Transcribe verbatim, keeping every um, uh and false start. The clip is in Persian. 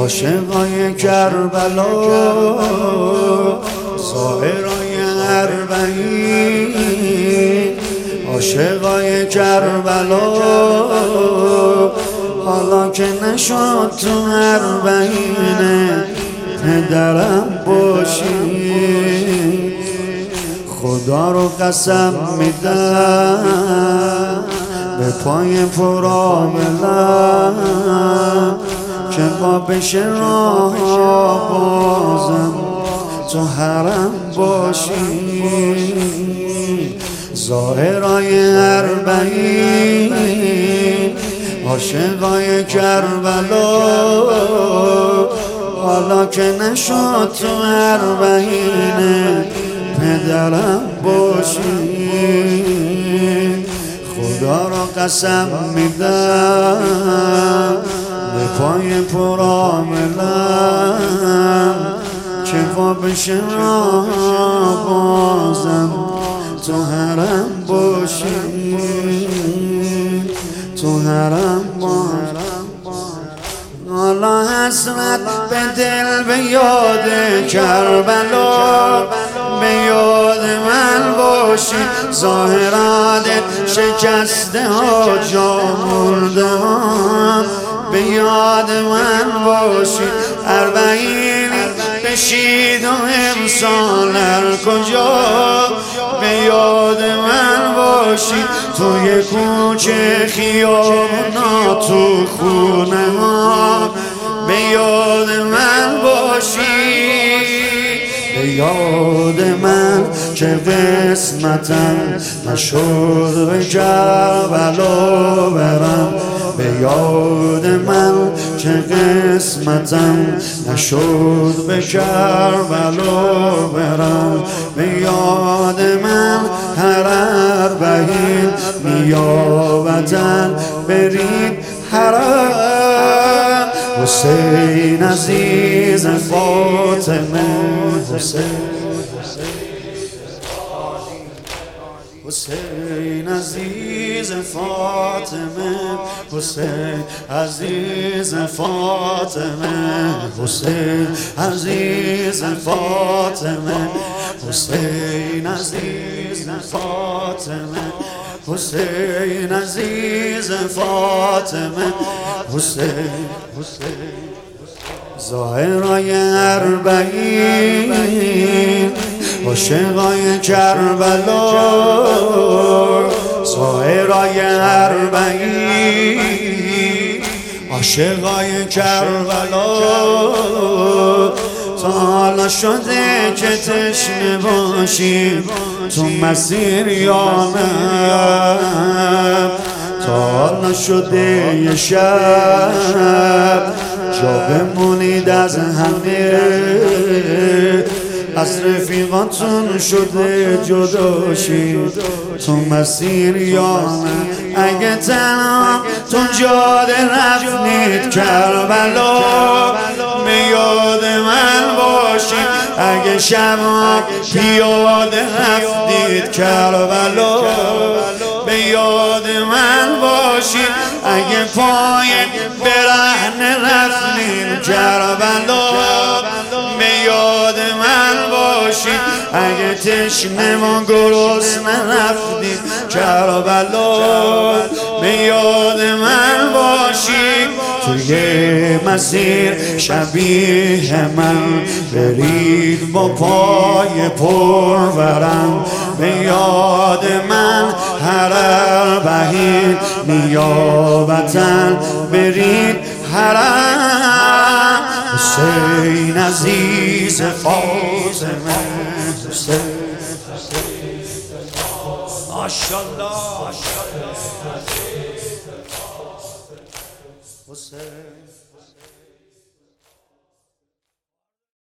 عاشقای کربلا ظاهرای اربعین، عاشقای کربلا حالا که نشد تو اربعین پدرم باشی. خدا رو قسم میدم به پای پرآملم که با بشه راه بازم تو حرم باشی. ظاهرای اربعین، عاشقای کربلا حالا که نشد تو اربعین پدرم باشی. خدا را قسم میدم به پای پرآملم که با بشه راه بازم تو حرم باشی، تو حرم باشی. حالا حسرت به دل به یاد کربلا به یاد من باشی. ظاهرات شکسته ها جا مرده ها به یاد من باشی. اربعین بشید و امسالر کجا به یاد من باشی. توی کوچه خیابونا تو خونه ها به یاد من باشی. به یاد من که قسمتم نشد به کربلا برم. به یاد من که قسمتم نشد به کربلا برم. به یاد من هر اربعین نیابتن برید حرم. حسین عزیز فاطمه، حسین حسین عزیز فاطمه، حسین عزیز فاطمه، حسین عزیز فاطمه، حسین عزیز فاطمه، حسین عزیز فاطمه، حسین حسین. ظاهرای اربعین، عاشقای کربلا ظاهرای اربعین، عاشقای کربلا. تا حالا شده که تشنه باشی تو مسیر یا نه؟ تا حالا شده یه شب جا بمونید از همه، از رفیقاتون شده جداشید تو مسیر یا نه؟ اگه تنها تو جاده رفتید کربلا به یاد من باشید. اگه شما پیاده رفتید کربلا به یاد من باشید. اگه پای برهنه رفتید کربلا به یاد من باشید. اگه تشنه و گرسنه رفتید کربلا به یاد من باشید. توی مسیر شبیه من برید با پای پرورم به یاد من هر اربعین نیابتن برید حرم. حسین عزیز فاطمه، حسین ماشاءالله حسین.